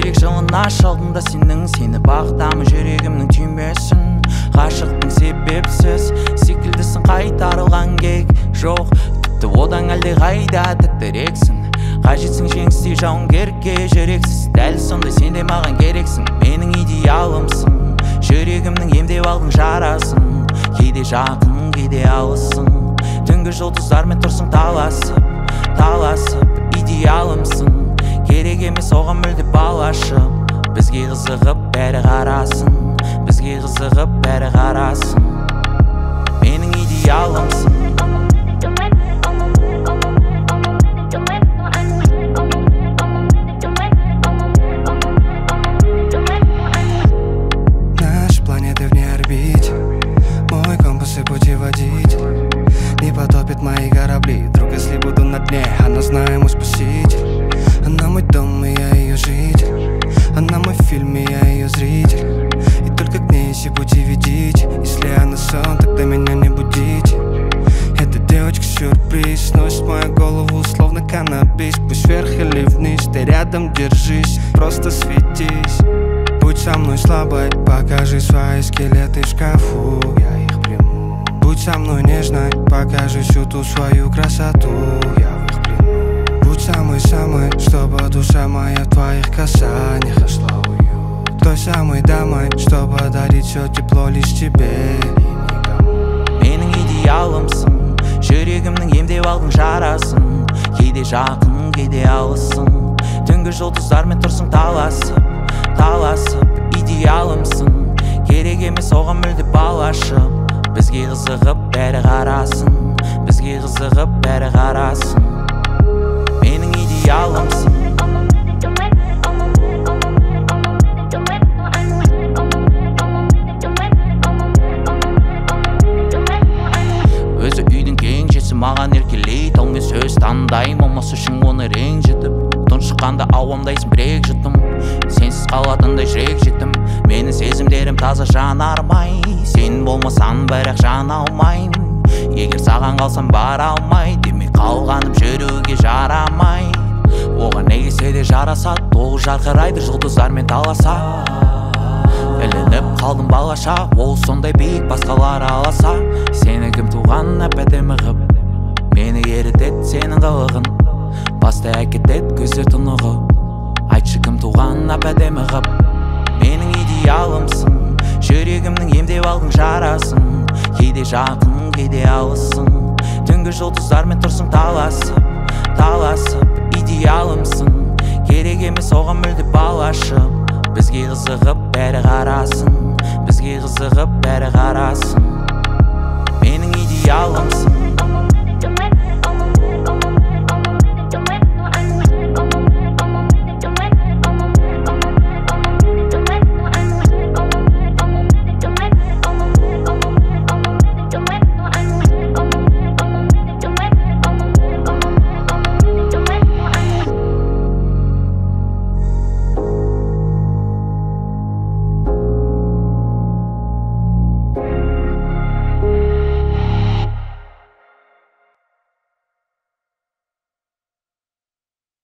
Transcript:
жүрек жылына шалдым сені бағытамын жүрегімнің түймесін. Ғашықтың себепсіз секілдісің, қайтарылған кек жоқ, тіпті одан әлде қайда тәттірексің. Қажетсің жеңістей жауынгерге жүрексіз, дәл сондай сен де маған керексің. Менің идеалымсың, жүрегімнің емдеп алдың жарасын. Кейде жақын, кейде алысың, түнгі жұлдыздармен тұрсың таласып. Идеалымсың, керек емес оған мүлде балашып. Бізге қызығып бәрі қарасын, бізге қызығып бәрі қарасын. Менің идеалымсың. Наши планеты вне орбите, мой компас и пути водить. Не потопит мои корабли, вдруг если буду на дне. Она знает мой спаситель, она мой дом и я ее житель. Она мой фильм и я ее зритель. И только к ней все пути ведите. Если она сон, тогда меня не будите. Эта девочка сюрприз, носит мою голову словно каннабис. Пусть вверх или вниз, ты рядом держись, просто светись. Будь со мной слабой, покажи свои скелеты в шкафу, я их приму. Будь со мной нежной, покажи всю ту свою красоту, я в их плену. Будь самой-самой, чтобы душа моя в твоих касаниях нашла уют. Той самой дамой, чтобы подарить все тепло лишь тебе и никому. Менің идеалымсың, жүрегімнің емдеп алдың жарасын. Кейде жақын, кейде алысың, түнгі жұлдыздармен тұрсың таласып. Идеалымсың, керек емес оған мүлде балашып. Бізге қызығып бәрі қарасын, бізге қызығып бәрі қарасын. Менің идеалымсың. Өзі үйдің кең жесі маған еркелей, талмен сөз таңдайым, болмас үшін оны ренжітіп. Тұншыққанда ауамдайсың бірек жұттым, сенсіз қалатындай жүрек жеттім. Менің сезімдерім таза жанармай, сен болмасан бірақ жана алмайым. Егер саған қалсам бара алмай, демек қалғаным жүруге жарамай. Оған не келсе де жарасады, ол жарқырайды жұлдыздармен таласа. Ілініп қалдым балаша, ол сондай биік басқалар аласа. Сені кім туған әп-әдемі ғып, мені ерітет сенің қылығын. Басты әкетет көзі тұнығы, айтшы кім туған әп-әдемі ғып. Менің идеалымсың, жүрегімнің емдеп алдың жарасын. Кейде жақын, кейде алысың, түнгі жұлдыздармен тұрсың таласып. Идеалымсың, керек емес оған мүлде балашып. Бізге қызығып бәрі қарасын, бізге қызығып бәрі қарасын. Менің идеалымсың.